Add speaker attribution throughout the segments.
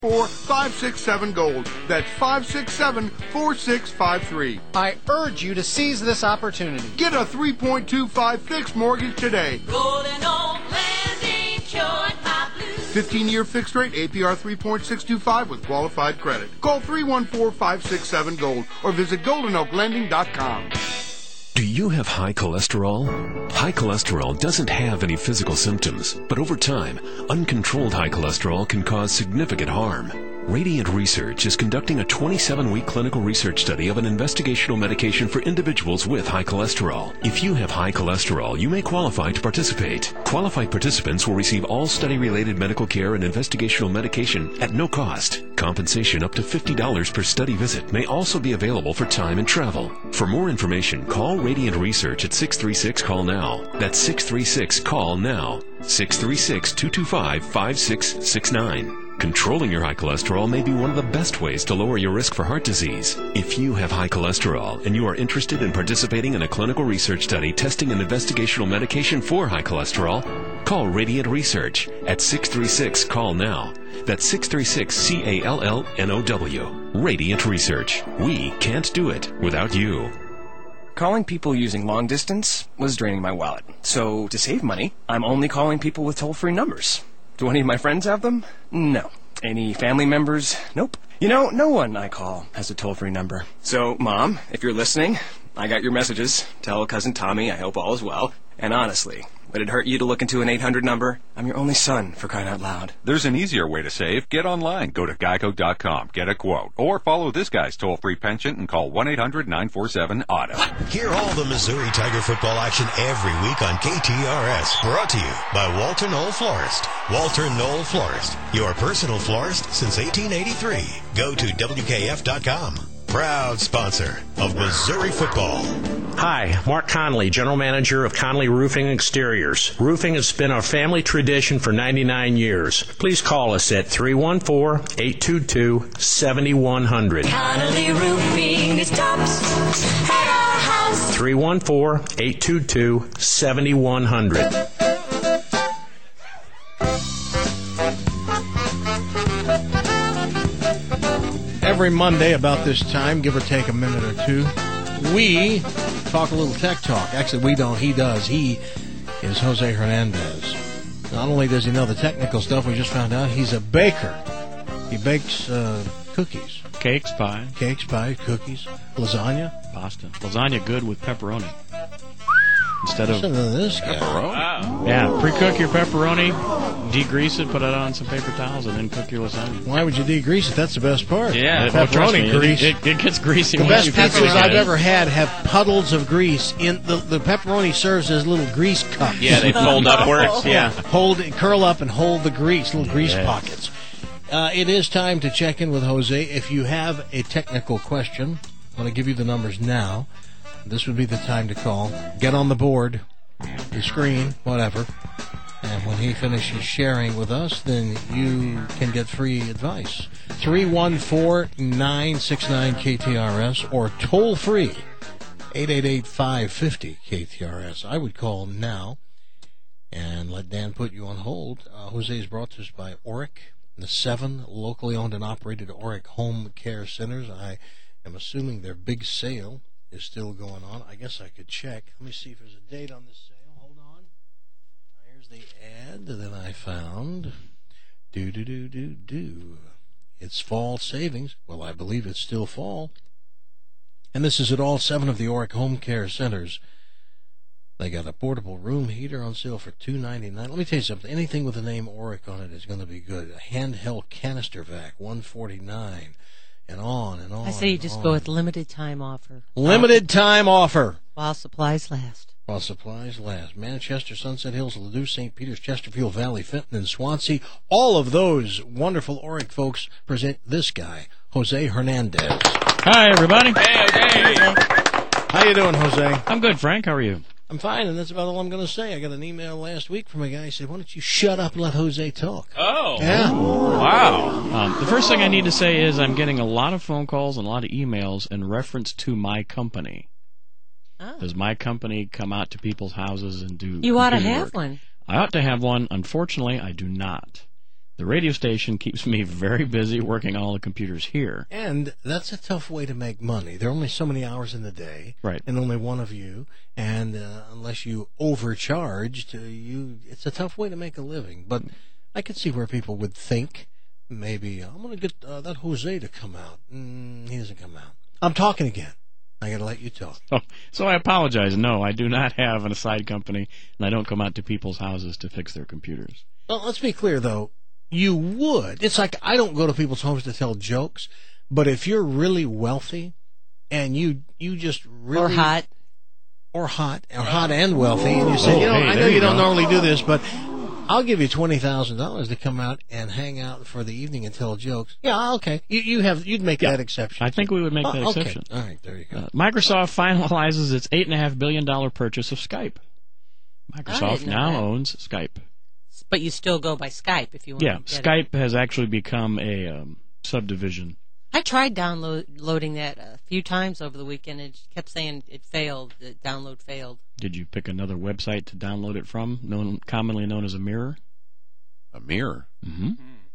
Speaker 1: 567-GOLD. That's 567-4653.
Speaker 2: I urge you to seize this opportunity.
Speaker 1: Get a 3.25 fixed mortgage today.
Speaker 3: Golden Old Lending, cured my blues.
Speaker 1: 15-year fixed rate, APR 3.625 with qualified credit. Call 314-567-GOLD or visit goldenoaklending.com.
Speaker 4: Do you have high cholesterol? High cholesterol doesn't have any physical symptoms, but over time, uncontrolled high cholesterol can cause significant harm. Radiant Research is conducting a 27-week clinical research study of an investigational medication for individuals with high cholesterol. If you have high cholesterol, you may qualify to participate. Qualified participants will receive all study-related medical care and investigational medication at no cost. Compensation up to $50 per study visit may also be available for time and travel. For more information, call Radiant Research at 636-CALL-NOW. That's 636-CALL-NOW. 636-225-5669. Controlling your high cholesterol may be one of the best ways to lower your risk for heart disease. If you have high cholesterol and you are interested in participating in a clinical research study testing an investigational medication for high cholesterol, call Radiant Research at 636-CALL-NOW. That's 636-CALLNOW. Radiant Research. We can't do it without you.
Speaker 5: Calling people using long distance was draining my wallet. So to save money, I'm only calling people with toll-free numbers. Do any of my friends have them? No. Any family members? Nope. You know, no one I call has a toll-free number. So, Mom, if you're listening, I got your messages. Tell Cousin Tommy I hope all is well. And honestly, would it hurt you to look into an 800 number? I'm your only son, for crying out loud.
Speaker 6: There's an easier way to save. Get online. Go to geico.com. Get a quote. Or follow this guy's toll-free penchant and call 1-800-947-AUTO.
Speaker 7: Hear all the Missouri Tiger football action every week on KTRS. Brought to you by Walter Knoll Florist. Walter Knoll Florist. Your personal florist since 1883. Go to WKF.com. Proud sponsor of Missouri football.
Speaker 8: Hi, Mark Conley, General Manager of Conley Roofing Exteriors. Roofing has been our family tradition for 99 years. Please call us at 314-822-7100.
Speaker 3: Connolly Roofing is tops at our house.
Speaker 8: 314-822-7100.
Speaker 9: Every Monday about this time, give or take a minute or two, we talk a little tech talk. Actually, we don't. He does. He is Jose Hernandez. Not only does he know the technical stuff, we just found out he's a baker. He bakes cookies.
Speaker 10: Cakes, pie,
Speaker 9: cookies, lasagna.
Speaker 10: pasta. Lasagna good with pepperoni. Instead of
Speaker 9: this guy.
Speaker 10: Pepperoni. Wow. Yeah, pre-cook your pepperoni, degrease it, put it on some paper towels, and then cook your lasagna.
Speaker 9: Why would you degrease it? That's the best part.
Speaker 10: Yeah,
Speaker 9: pepperoni grease.
Speaker 10: It gets greasy.
Speaker 9: The best pizzas I've ever had have puddles of grease. In the pepperoni serves as little grease cups.
Speaker 10: Yeah, they fold upwards. Yeah,
Speaker 9: curl up and hold the grease, little grease pockets. It is time to check in with Jose. If you have a technical question, I'm going to give you the numbers now. This would be the time to call. Get on the board, the screen, whatever. And when he finishes sharing with us, then you can get free advice. 314-969-KTRS or toll free 888-550-KTRS. I would call now and let Dan put you on hold. Jose is brought to us by Oric, the 7 locally owned and operated Oric home care centers. I am assuming their big sale is still going on. I guess I could check. Let me see if there's a date on this sale. Hold on. Here's the ad that I found. It's fall savings. Well, I believe it's still fall. And this is at all 7 of the Oric home care centers. They got a portable room heater on sale for $2.99. Let me tell you something. Anything with the name Oric on it is going to be good. A handheld canister vac, $149. And on and on.
Speaker 11: I say you just go with limited time offer.
Speaker 9: Limited time offer.
Speaker 11: While supplies last.
Speaker 9: While supplies last. Manchester, Sunset Hills, Ladue, St. Peters, Chesterfield Valley, Fenton, and Swansea. All of those wonderful Oric folks present this guy, Jose Hernandez.
Speaker 10: Hi, everybody.
Speaker 9: Hey. How you doing, Jose?
Speaker 10: I'm good, Frank. How are you?
Speaker 9: I'm fine, and that's about all I'm going to say. I got an email last week from a guy who said, why don't you shut up and let Jose talk?
Speaker 10: Oh.
Speaker 9: Yeah.
Speaker 10: Wow. The first thing I need to say is I'm getting a lot of phone calls and a lot of emails in reference to my company.
Speaker 11: Oh.
Speaker 10: Does my company come out to people's houses and do
Speaker 11: You ought to
Speaker 10: work?
Speaker 11: have one.
Speaker 10: I ought to have one. Unfortunately, I do not. The radio station keeps me very busy working on all the computers here.
Speaker 9: And that's a tough way to make money. There are only so many hours in the day,
Speaker 10: right?
Speaker 9: And only one of you. And unless you overcharged, it's a tough way to make a living. But I could see where people would think, maybe, I'm going to get that Jose to come out. He doesn't come out. I'm talking again. I got to let you talk.
Speaker 10: So I apologize. No, I do not have an aside company, and I don't come out to people's houses to fix their computers.
Speaker 9: Well, let's be clear, though. You would. It's like I don't go to people's homes to tell jokes, but if you're really wealthy and you just really... Or hot and wealthy, and you say, I know you don't normally do this, but I'll give you $20,000 to come out and hang out for the evening and tell jokes. Yeah, okay. You'd make that exception.
Speaker 10: I think we would make that exception.
Speaker 9: Okay. All right, there you go.
Speaker 10: Microsoft finalizes its $8.5 billion purchase of Skype. Microsoft now owns Skype.
Speaker 11: But you still go by Skype if you want to get
Speaker 10: Skype has actually become a subdivision.
Speaker 11: I tried downloading that a few times over the weekend. It kept saying it failed. The download failed.
Speaker 10: Did you pick another website to download it from, commonly known as a mirror?
Speaker 12: A mirror?
Speaker 10: Mm-hmm.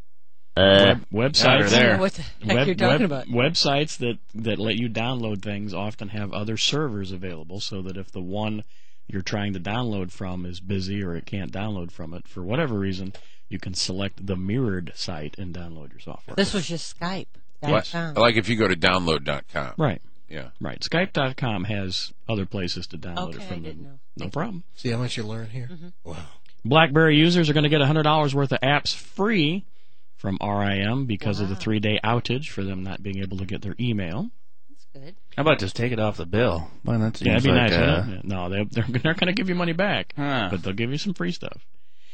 Speaker 10: Websites.
Speaker 11: I don't know what the heck you're talking about.
Speaker 10: Websites that let you download things often have other servers available, so that if the one you're trying to download from is busy or it can't download from it for whatever reason, you can select the mirrored site and download your software.
Speaker 11: This was just Skype.
Speaker 12: Like if you go to download.com.
Speaker 10: Right.
Speaker 12: Yeah.
Speaker 10: Right. Skype.com has other places to download it from.
Speaker 11: I didn't know.
Speaker 10: No problem.
Speaker 9: See how much you learn here?
Speaker 11: Mm-hmm.
Speaker 9: Wow.
Speaker 10: BlackBerry users are going to get $100 worth of apps free from RIM because of the 3-day outage for them not being able to get their email.
Speaker 11: That's good.
Speaker 13: How about just take it off the bill? Well, that
Speaker 10: Yeah,
Speaker 13: seems
Speaker 10: that'd be
Speaker 13: like,
Speaker 10: nice. Yeah. No, they're not going to give you money back, but they'll give you some free stuff.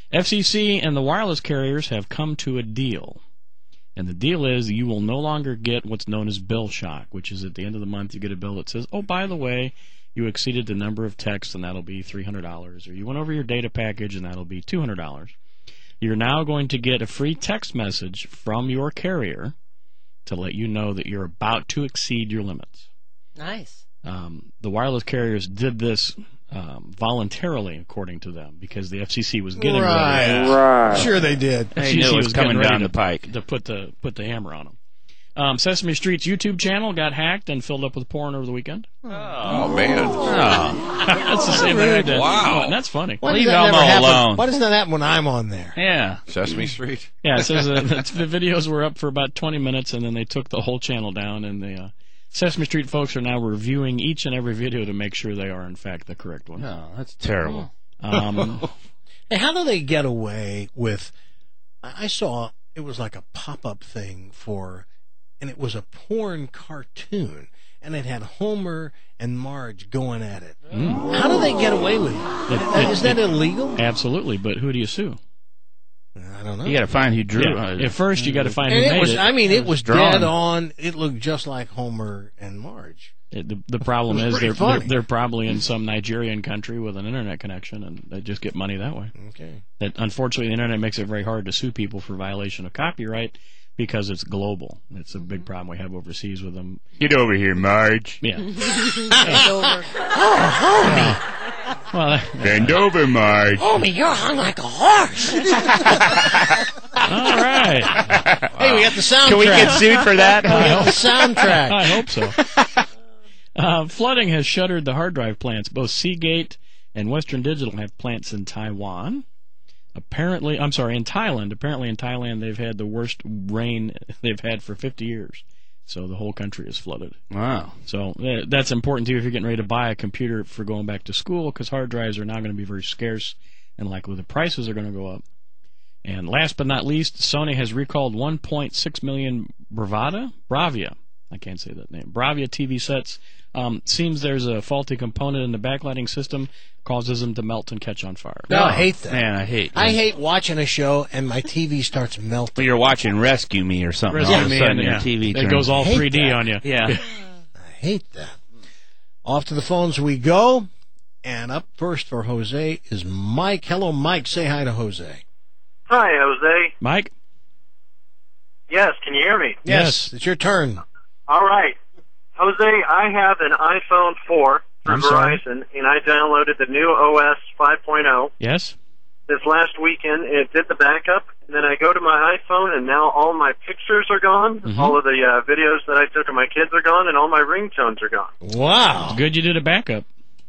Speaker 10: FCC and the wireless carriers have come to a deal. And the deal is you will no longer get what's known as bill shock, which is at the end of the month you get a bill that says, oh, by the way, you exceeded the number of texts and that'll be $300, or you went over your data package and that'll be $200. You're now going to get a free text message from your carrier to let you know that you're about to exceed your limits.
Speaker 11: Nice.
Speaker 10: The wireless carriers did this voluntarily, according to them, because the FCC was getting ready.
Speaker 9: Right. Sure they did.
Speaker 13: They knew it was coming down the pike
Speaker 10: to put the hammer on them. Sesame Street's YouTube channel got hacked and filled up with porn over the weekend.
Speaker 12: Oh man.
Speaker 10: That's the same thing I did.
Speaker 12: Wow.
Speaker 10: Oh, that's funny.
Speaker 9: Leave Elmo alone. Why doesn't that happen when I'm on there?
Speaker 13: Yeah.
Speaker 12: Sesame Street?
Speaker 10: Yeah, it says the videos were up for about 20 minutes, and then they took the whole channel down, and the Sesame Street folks are now reviewing each and every video to make sure they are, in fact, the correct ones.
Speaker 13: Oh, that's terrible.
Speaker 9: Hey, how do they get away with... I saw it was like a pop-up thing for... And it was a porn cartoon, and it had Homer and Marge going at it. How do they get away with it? Is that illegal?
Speaker 10: Absolutely, but who do you sue?
Speaker 9: I don't know.
Speaker 13: You got to find who drew it.
Speaker 10: At first, you got to find who made it.
Speaker 9: I mean, it was dead on. It looked just like Homer and Marge.
Speaker 10: The problem is they're probably in some Nigerian country with an internet connection, and they just get money that way.
Speaker 9: Okay.
Speaker 10: That unfortunately, the internet makes it very hard to sue people for violation of copyright because it's global. It's a big problem we have overseas with them.
Speaker 13: Get over here, Marge.
Speaker 10: Yeah.
Speaker 11: Bend over.
Speaker 10: Well,
Speaker 13: bend over, Marge.
Speaker 11: Homie, you're hung like a horse.
Speaker 10: All right.
Speaker 9: Hey, we got the soundtrack.
Speaker 13: Can we get sued for that?
Speaker 9: We got the soundtrack.
Speaker 10: I hope so. Flooding has shuttered the hard drive plants. Both Seagate and Western Digital have plants in Taiwan. In Thailand. Apparently in Thailand they've had the worst rain they've had for 50 years. So the whole country is flooded.
Speaker 13: Wow. So
Speaker 10: that's important too if you're getting ready to buy a computer for going back to school, because hard drives are now going to be very scarce, and likely the prices are going to go up. And last but not least, Sony has recalled 1.6 million Bravia. I can't say that name. Bravia TV sets. Seems there's a faulty component in the backlighting system, causes them to melt and catch on fire.
Speaker 9: No, I hate that.
Speaker 13: Man, I
Speaker 9: hate watching a show and my TV starts melting.
Speaker 13: Well, you're watching Rescue Me or something.
Speaker 10: Rescue
Speaker 13: all of a sudden
Speaker 10: Me,
Speaker 13: your TV
Speaker 10: it goes all 3D on you.
Speaker 13: Yeah.
Speaker 9: I hate that. Off to the phones we go. And up first for Jose is Mike. Hello, Mike. Say hi to Jose.
Speaker 14: Hi, Jose.
Speaker 10: Mike?
Speaker 14: Yes, can you hear me?
Speaker 9: Yes. It's your turn.
Speaker 14: All right. Jose, I have an iPhone 4 from Verizon, and I downloaded the new OS 5.0.
Speaker 10: Yes.
Speaker 14: This last weekend, it did the backup. and then I go to my iPhone, and now all my pictures are gone.
Speaker 10: Mhm.
Speaker 14: All of the videos that I took of my kids are gone, and all my ringtones are gone.
Speaker 9: Wow.
Speaker 10: It's good you did a backup.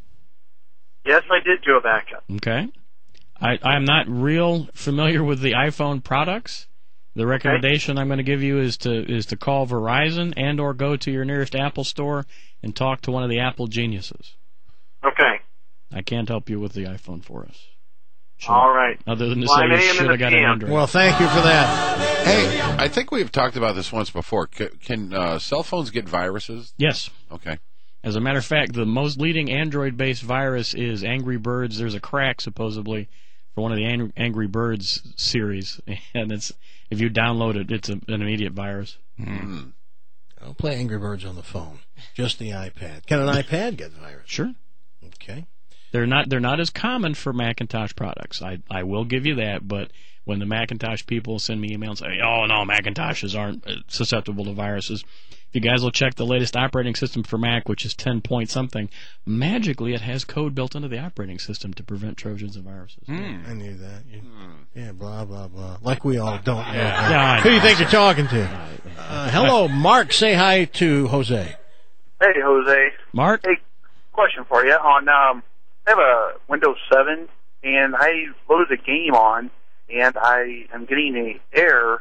Speaker 14: Yes, I did do a backup.
Speaker 10: Okay. I'm not real familiar with the iPhone products. The recommendation I'm going to give you is to call Verizon and or go to your nearest Apple store and talk to one of the Apple geniuses.
Speaker 14: Okay.
Speaker 10: I can't help you with the iPhone for us.
Speaker 14: All right.
Speaker 10: Other than to
Speaker 14: Well,
Speaker 10: say
Speaker 14: I
Speaker 10: you
Speaker 14: may am
Speaker 10: should
Speaker 14: in
Speaker 10: have
Speaker 14: the
Speaker 10: got an
Speaker 14: scam.
Speaker 10: Android.
Speaker 9: Well, thank you for that.
Speaker 12: Hey, I think we've talked about this once before. Can cell phones get viruses?
Speaker 10: Yes.
Speaker 12: Okay.
Speaker 10: As a matter of fact, the most leading Android-based virus is Angry Birds. There's a crack, supposedly, for one of the Angry Birds series. And if you download it, it's an immediate virus.
Speaker 12: Mm.
Speaker 9: I don't play Angry Birds on the phone, just the iPad. Can an iPad get virus?
Speaker 10: Sure.
Speaker 9: Okay.
Speaker 10: They're not as common for Macintosh products. I will give you that, but when the Macintosh people send me emails and say, oh, no, Macintoshes aren't susceptible to viruses, if you guys will check the latest operating system for Mac, which is 10-point-something, magically it has code built into the operating system to prevent Trojans and viruses.
Speaker 9: I knew that. Yeah, blah, blah, blah. Like we all don't know.
Speaker 10: Yeah,
Speaker 9: Who do you think you're talking to? Hello, Mark. Say hi to Jose.
Speaker 15: Hey, Jose.
Speaker 10: Mark?
Speaker 15: Hey, question for you. I have a Windows 7, and I loaded a game on, and I am getting an error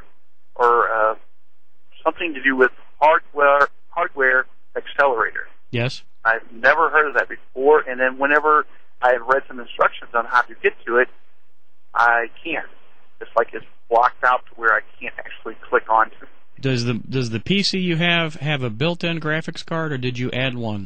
Speaker 15: or something to do with hardware accelerator.
Speaker 10: Yes.
Speaker 15: I've never heard of that before, and then whenever I've read some instructions on how to get to it, I can't. It's like it's blocked out to where I can't actually click onto it.
Speaker 10: Does the PC you have a built-in graphics card, or did you add one?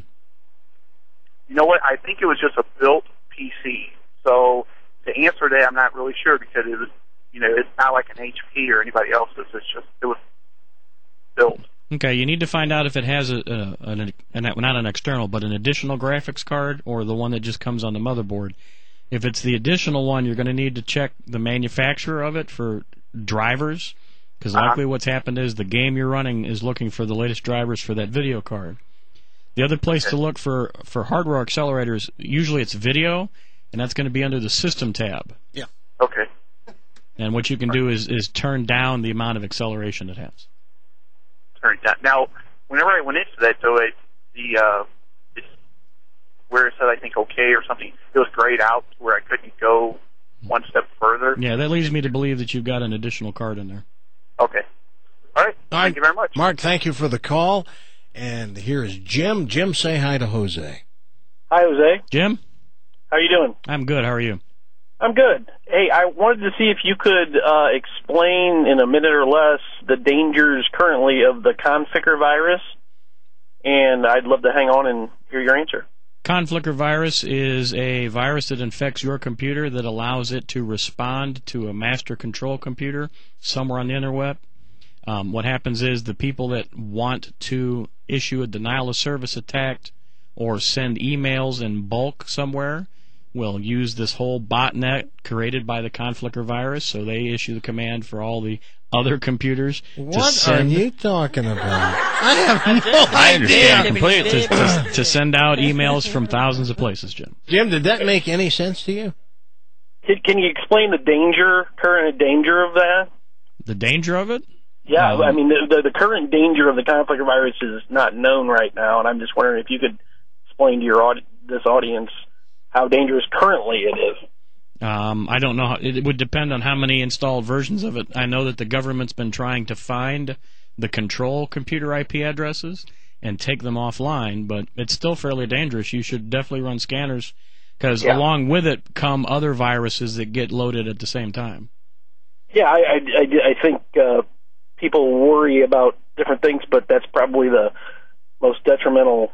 Speaker 15: You know what? I think it was just a built PC. So to answer that, I'm not really sure because it was, it's not like an HP or anybody else's. It was built.
Speaker 10: Okay, you need to find out if it has not an external, but an additional graphics card, or the one that just comes on the motherboard. If it's the additional one, you're going to need to check the manufacturer of it for drivers, because likely what's happened is the game you're running is looking for the latest drivers for that video card. The other place to look for hardware accelerators, usually it's video, and that's going to be under the System tab.
Speaker 9: Yeah.
Speaker 15: Okay.
Speaker 10: And what you can do is turn down the amount of acceleration it has.
Speaker 15: Turn it down. Now, whenever I went into that, though, where it said, I think, okay or something, it was grayed out to where I couldn't go one step further.
Speaker 10: Yeah, that leads me to believe that you've got an additional card in there.
Speaker 15: Okay. All right. Thank you very much.
Speaker 9: Mark, thank you for the call. And here is Jim. Jim, say hi to Jose.
Speaker 16: Hi, Jose.
Speaker 10: Jim?
Speaker 16: How are you doing?
Speaker 10: I'm good. How are you?
Speaker 16: I'm good. Hey, I wanted to see if you could explain in a minute or less the dangers currently of the Conflicker virus, and I'd love to hang on and hear your answer.
Speaker 10: Conflicker virus is a virus that infects your computer that allows it to respond to a master control computer somewhere on the interweb. What happens is the people that want to issue a denial of service attack or send emails in bulk somewhere will use this whole botnet created by the Conflicker virus, so they issue the command for all the other computers
Speaker 9: What are you talking about? I have no idea.
Speaker 10: I understand completely. To send out emails from thousands of places, Jim.
Speaker 9: Jim, did that make any sense to you?
Speaker 16: Can you explain the current danger of that?
Speaker 10: The danger of it?
Speaker 16: Yeah, I mean, the current danger of the Conflicker virus is not known right now, and I'm just wondering if you could explain to this audience how dangerous currently it is.
Speaker 10: I don't know. It would depend on how many installed versions of it. I know that the government's been trying to find the control computer IP addresses and take them offline, but it's still fairly dangerous. You should definitely run scanners because along with it come other viruses that get loaded at the same time.
Speaker 16: Yeah, I think people worry about different things, but that's probably the most detrimental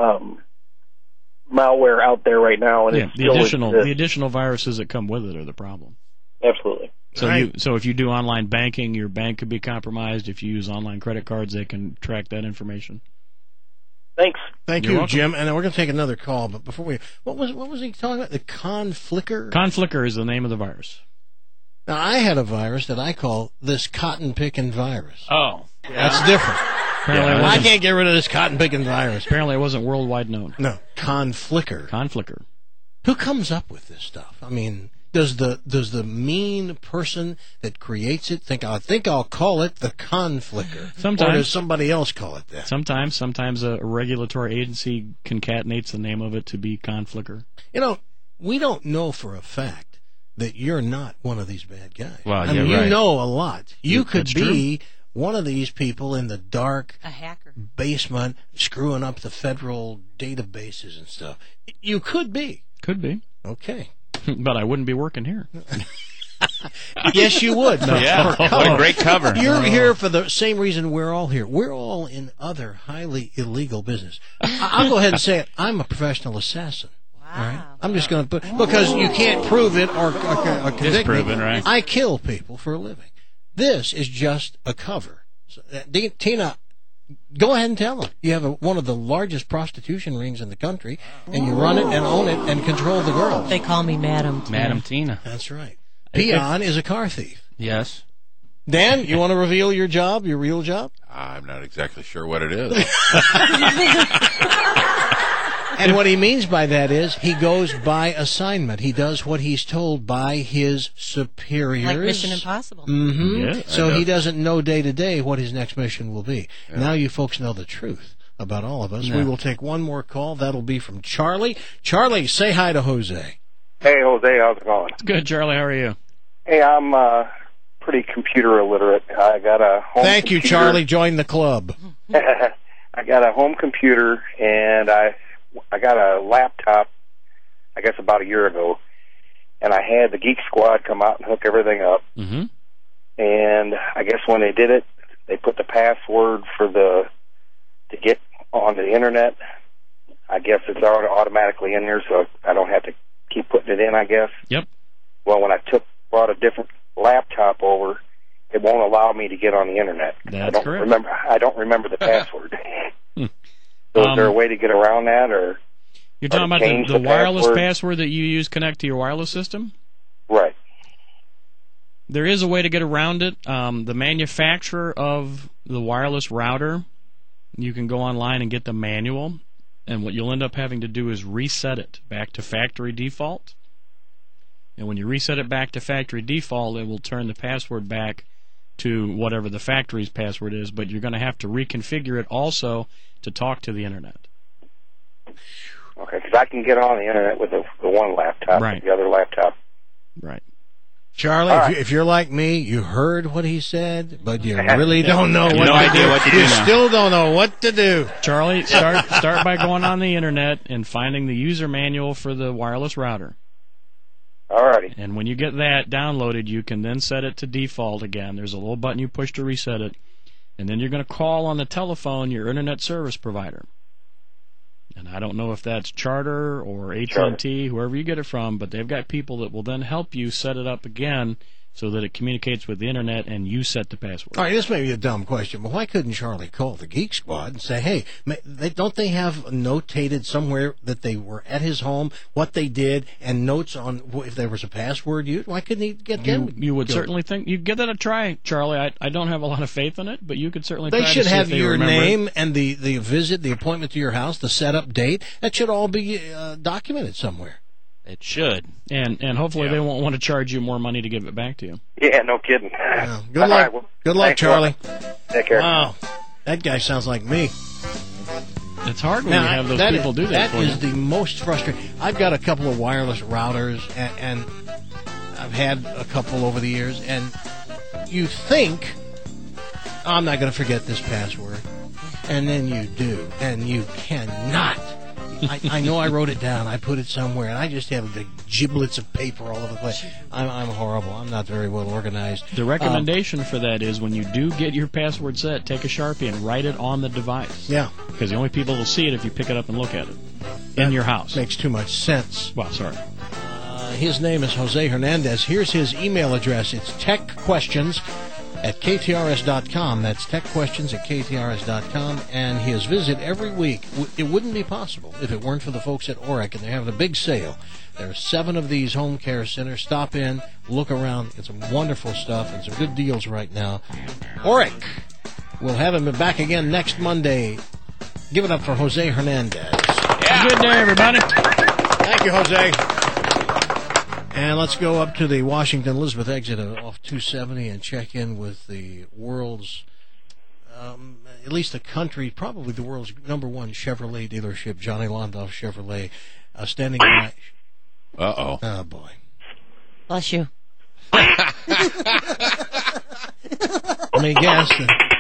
Speaker 16: malware out there right now. And
Speaker 10: the additional viruses that come with it are the problem.
Speaker 16: Absolutely.
Speaker 10: So if you do online banking, your bank could be compromised. If you use online credit cards, they can track that information.
Speaker 16: Thanks.
Speaker 9: Thank
Speaker 10: You're
Speaker 9: you,
Speaker 10: welcome.
Speaker 9: Jim. And we're going to take another call, but before what was he talking about? The Conflicker?
Speaker 10: Conflicker is the name of the virus.
Speaker 9: Now, I had a virus that I call this cotton-picking virus.
Speaker 10: Oh.
Speaker 9: That's different.
Speaker 10: Apparently
Speaker 9: I can't get rid of this cotton-picking virus.
Speaker 10: Apparently it wasn't worldwide known.
Speaker 9: No, Conflicker.
Speaker 10: Conflicker.
Speaker 9: Who comes up with this stuff? I mean, Does the mean person that creates it think I'll call it the Conflicker?
Speaker 10: Sometimes.
Speaker 9: Or does somebody else call it that?
Speaker 10: Sometimes a regulatory agency concatenates the name of it to be Conflicker.
Speaker 9: You know, we don't know for a fact that you're not one of these bad guys.
Speaker 13: Well,
Speaker 9: I mean,
Speaker 13: yeah, right.
Speaker 9: you know a lot. You could
Speaker 10: That's
Speaker 9: be one of these people in the dark
Speaker 11: A hacker.
Speaker 9: basement screwing up the federal databases and stuff. You could be.
Speaker 10: Could be.
Speaker 9: Okay.
Speaker 10: But I wouldn't be working here.
Speaker 9: Yes, you would.
Speaker 13: Yeah,
Speaker 9: For
Speaker 13: what a great cover.
Speaker 9: You're here for the same reason we're all here. We're all in other highly illegal business. I'll go ahead and say it. I'm a professional assassin. All right? I'm just going to put, because you can't prove it or convict
Speaker 13: Disprove
Speaker 9: me.
Speaker 13: it, right.
Speaker 9: I kill people for a living. This is just a cover. So, Tina, go ahead and tell them. You have one of the largest prostitution rings in the country, and you run it and own it and control the girls.
Speaker 11: They call me Madam Tina.
Speaker 13: Madam Tina.
Speaker 9: That's right. Peon is a car thief.
Speaker 13: Yes.
Speaker 9: Dan, you want to reveal your job, your real job?
Speaker 12: I'm not exactly sure what it is.
Speaker 9: And what he means by that is he goes by assignment. He does what he's told by his superiors.
Speaker 11: Like Mission Impossible.
Speaker 9: Mm-hmm.
Speaker 10: Yeah,
Speaker 9: so he doesn't know day to day what his next mission will be. Yeah. Now you folks know the truth about all of us.
Speaker 13: Yeah.
Speaker 9: We will take one more call. That'll be from Charlie. Charlie, say hi to Jose.
Speaker 17: Hey, Jose, how's it going?
Speaker 10: It's good, Charlie. How are you?
Speaker 17: Hey, I'm pretty computer illiterate. I got a home
Speaker 9: Thank you,
Speaker 17: computer.
Speaker 9: Charlie. Join the club.
Speaker 17: I got a home computer, and I got a laptop, I guess about a year ago, and I had the Geek Squad come out and hook everything up.
Speaker 10: Mm-hmm.
Speaker 17: And I guess when they did it, they put the password to get on the internet. I guess it's already automatically in there, so I don't have to keep putting it in, I guess.
Speaker 10: Yep.
Speaker 17: Well, when I brought a different laptop over, it won't allow me to get on the internet.
Speaker 10: That's correct.
Speaker 17: I don't remember the password. So is there a way to get around that, or
Speaker 10: you're talking about the wireless password that you use connect to your wireless system?
Speaker 17: Right.
Speaker 10: There is a way to get around it. The manufacturer of the wireless router, you can go online and get the manual, and what you'll end up having to do is reset it back to factory default. And when you reset it back to factory default, it will turn the password back to whatever the factory's password is, but you're going to have to reconfigure it also to talk to the internet.
Speaker 17: Okay, because I can get on the internet with the one laptop,
Speaker 10: right.
Speaker 17: The other laptop.
Speaker 10: Right.
Speaker 9: Charlie,
Speaker 17: right.
Speaker 9: if you're like me, you heard what he said, but you really don't know what
Speaker 13: no
Speaker 9: to
Speaker 13: idea
Speaker 9: do.
Speaker 13: what to do
Speaker 9: You
Speaker 13: now.
Speaker 9: still don't know what to do.
Speaker 10: Charlie, start by going on the internet and finding the user manual for the wireless router.
Speaker 17: Alrighty.
Speaker 10: And when you get that downloaded, you can then set it to default again. There's a little button you push to reset it. And then you're going to call on the telephone your internet service provider. And I don't know if that's Charter or AT&T, whoever you get it from, but they've got people that will then help you set it up again so that it communicates with the internet and you set the password.
Speaker 9: All right, this may be a dumb question, but why couldn't Charlie call the Geek Squad and say, hey, don't they have notated somewhere that they were at his home, what they did, and notes on if there was a password used? Why couldn't he get them?
Speaker 10: You would certainly think you'd give that a try, Charlie. I don't have a lot of faith in it, but you could certainly
Speaker 9: They
Speaker 10: try
Speaker 9: should
Speaker 10: to see
Speaker 9: have
Speaker 10: if they
Speaker 9: your
Speaker 10: remember
Speaker 9: name
Speaker 10: it.
Speaker 9: and the visit, the appointment to your house, the setup date. That should all be documented somewhere.
Speaker 13: It should.
Speaker 10: And hopefully they won't want to charge you more money to give it back to you.
Speaker 17: Yeah, no kidding.
Speaker 9: Yeah. Good luck.
Speaker 17: Right,
Speaker 9: Good luck, Charlie.
Speaker 17: Take care.
Speaker 9: Wow. That guy sounds like me.
Speaker 10: It's hard when you have those people do that for you.
Speaker 9: That is the most frustrating. I've got a couple of wireless routers, and I've had a couple over the years, and you think, I'm not going to forget this password, and then you do, and you cannot. I know I wrote it down. I put it somewhere, and I just have the giblets of paper all over the place. I'm horrible. I'm not very well organized.
Speaker 10: The recommendation for that is when you do get your password set, take a Sharpie and write it on the device.
Speaker 9: Yeah.
Speaker 10: Because the only people will see it if you pick it up and look at it in your house.
Speaker 9: Makes too much sense.
Speaker 10: Well, sorry.
Speaker 9: His name is Jose Hernandez. Here's his email address. It's techquestions@ktrs.com. That's techquestions@ktrs.com. And his visit every week, it wouldn't be possible if it weren't for the folks at Oric, and they're having a big sale. There are 7 of these home care centers. Stop in, look around. It's some wonderful stuff and some good deals right now. Oric. We'll have him back again next Monday. Give it up for Jose Hernandez.
Speaker 10: Yeah. Good day, everybody.
Speaker 9: Thank you, Jose. And let's go up to the Washington Elizabeth exit off 270 and check in with the world's, at least the country, probably the world's #1 Chevrolet dealership, Johnny Londoff Chevrolet, standing by.
Speaker 12: Uh-oh.
Speaker 9: Oh, boy.
Speaker 11: Bless you.
Speaker 9: Let me guess.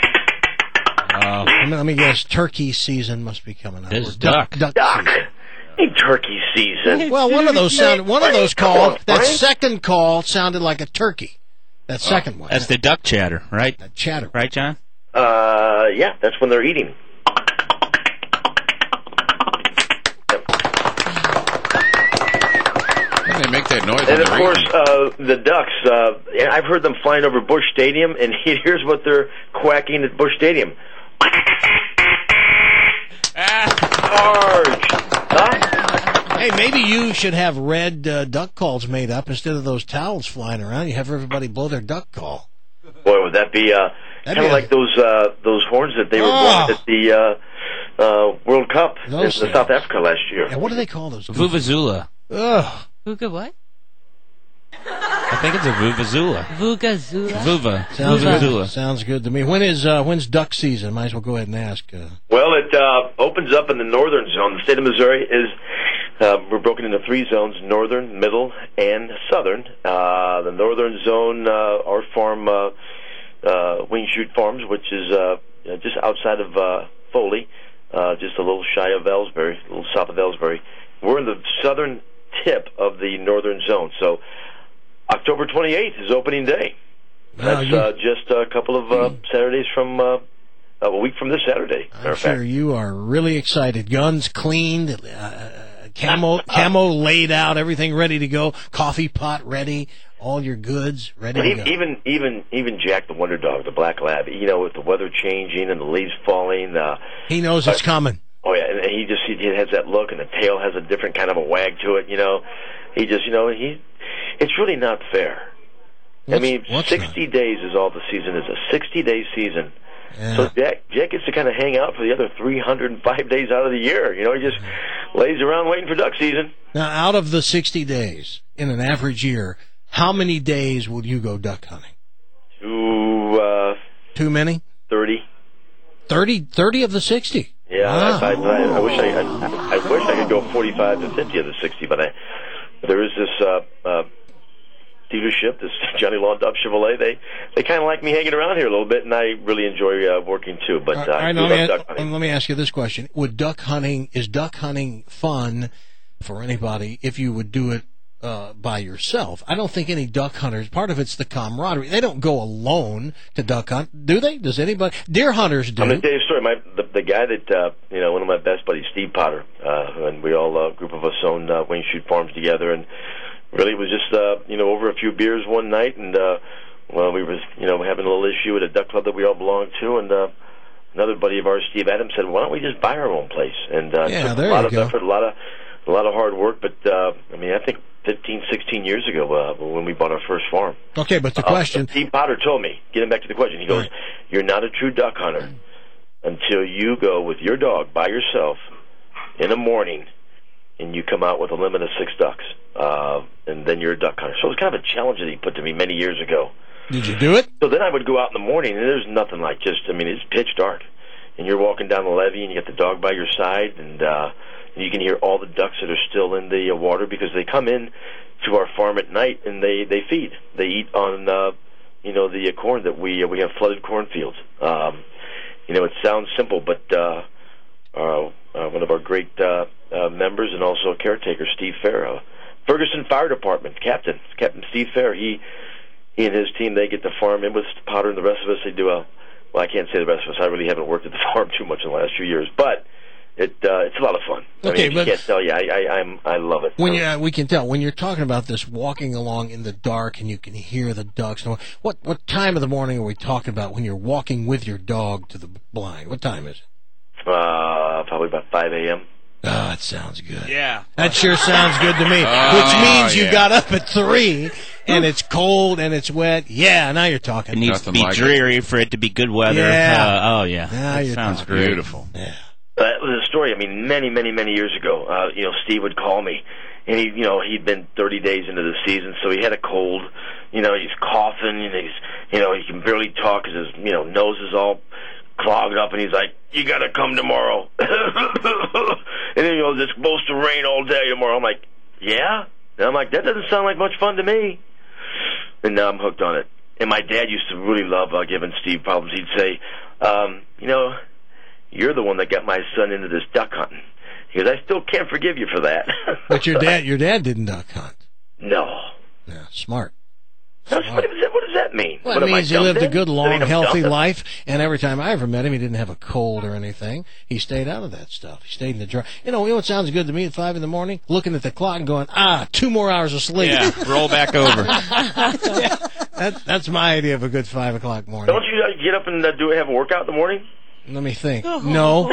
Speaker 9: Let me guess. Turkey season must be coming up.
Speaker 10: There's
Speaker 9: Duck season.
Speaker 18: Ain't turkey season.
Speaker 9: Well, one of those calls. That second call sounded like a turkey. That second one.
Speaker 13: That's the duck chatter, right?
Speaker 9: That chatter,
Speaker 13: right, John?
Speaker 18: Yeah, that's when they're eating.
Speaker 12: They make that noise.
Speaker 18: And of course, the ducks. I've heard them flying over Busch Stadium, and here's what they're quacking at Busch Stadium. Large. Huh?
Speaker 9: Hey, maybe you should have red duck calls made up instead of those towels flying around. You have everybody blow their duck call.
Speaker 18: Boy, would that be kind of like those horns that they were blowing at the World Cup in South Africa last year.
Speaker 9: Yeah, what do they call those?
Speaker 13: Vuvuzela.
Speaker 9: Ugh.
Speaker 11: Vuga what?
Speaker 13: I think it's a Vuvuzela.
Speaker 11: Vuvuzela?
Speaker 13: Vuvuzela.
Speaker 9: Sounds good to me. When's duck season? Might as well go ahead and ask.
Speaker 18: Well, it opens up in the northern zone. The state of Missouri is we're broken into 3 zones: northern, middle, and southern. The northern zone, our farm, Wing Shoot Farms, which is just outside of Foley, just a little shy of Ellsbury, a little south of Ellsbury. We're in the southern tip of the northern zone. So October 28th is opening day. That's just a couple of Saturdays from a week from this Saturday.
Speaker 9: I'm sure you are really excited. Guns cleaned, camo laid out, everything ready to go. Coffee pot ready, all your goods ready to go.
Speaker 18: Even Jack the Wonder Dog, the black lab. With the weather changing and the leaves falling,
Speaker 9: he knows it's coming.
Speaker 18: Oh yeah, and he has that look, and the tail has a different kind of a wag to it. He just it's really not fair. 60 days is all the season is. A 60-day season. Yeah. So Jack gets to kind of hang out for the other 305 days out of the year. He just lays around waiting for duck season.
Speaker 9: Now, out of the 60 days in an average year, how many days will you go duck hunting? Too many?
Speaker 18: 30.
Speaker 9: 30 of the 60?
Speaker 18: Yeah, wow. I wish I could go 45 to 50 of the 60, but there is this dealership, this Johnny Londoff Chevrolet. They kind of like me hanging around here a little bit, and I really enjoy working too. But I love duck hunting.
Speaker 9: Let me ask you this question: is duck hunting fun for anybody if you would do it by yourself? I don't think any duck hunters. Part of it's the camaraderie. They don't go alone to duck hunt, do they? Does anybody? Deer hunters do.
Speaker 18: I'm going to tell you a story. The guy that one of my best buddies, Steve Potter, and we all a group of us owned Wing Shoot Farms together, and really it was just over a few beers one night, and we were having a little issue at a duck club that we all belonged to, and another buddy of ours, Steve Adams, said, "Why don't we just buy our own place?" And it took a lot of effort, a lot of hard work, but I think 15, 16 years ago when we bought our first farm.
Speaker 9: Okay, but the question...
Speaker 18: Steve Potter told me, getting back to the question, he goes, "You're not a true duck hunter until you go with your dog by yourself in the morning and you come out with a limit of 6 ducks, and then you're a duck hunter." So it was kind of a challenge that he put to me many years ago.
Speaker 9: Did you do it?
Speaker 18: So then I would go out in the morning, and there's nothing like it's pitch dark. And you're walking down the levee, and you got the dog by your side, and you can hear all the ducks that are still in the water because they come in to our farm at night, and they feed. They eat on, the corn that we have flooded cornfields. It sounds simple, but one of our great members and also a caretaker, Steve Fair, Ferguson Fire Department Captain Steve Fair, he and his team, they get the farm in with Potter and the rest of us. They do I can't say the rest of us. I really haven't worked at the farm too much in the last few years, but it's a lot of fun.
Speaker 9: Okay,
Speaker 18: I can't tell you, I love it.
Speaker 9: We can tell when you're talking about this walking along in the dark and you can hear the ducks. What time of the morning are we talking about when you're walking with your dog to the blind? What time is it?
Speaker 18: Probably about 5 a.m.
Speaker 9: Oh, that sounds good.
Speaker 13: Yeah.
Speaker 9: That sure sounds good to me. Which means you got up at 3, and it's cold and it's wet. Yeah, now you're talking.
Speaker 13: It needs to be dreary for it to be good weather.
Speaker 9: Yeah.
Speaker 13: That sounds great.
Speaker 12: Beautiful.
Speaker 9: Yeah.
Speaker 18: That was a story. Many, many, many years ago, Steve would call me, and he'd been 30 days into the season, so he had a cold. He's coughing, and he can barely talk because his nose is all clogged up, and he's like, "You got to come tomorrow." And then it's supposed to rain all day tomorrow. I'm like, "Yeah." And I'm like, "That doesn't sound like much fun to me." And now I'm hooked on it. And my dad used to really love giving Steve problems. He'd say, "You're the one that got my son into this duck hunting." He goes, "I still can't forgive you for that."
Speaker 9: But your dad didn't duck hunt.
Speaker 18: No.
Speaker 9: Yeah, smart.
Speaker 18: What does that mean?
Speaker 9: Well, it means he lived a good, long, healthy life, and every time I ever met him, he didn't have a cold or anything. He stayed out of that stuff. He stayed in the dry. You know what sounds good to me at 5 in the morning? Looking at the clock and going, 2 more hours of sleep.
Speaker 13: Yeah, roll back over.
Speaker 9: That's my idea of a good 5 o'clock morning.
Speaker 18: Don't you get up and have a workout in the morning?
Speaker 9: Let me think. No.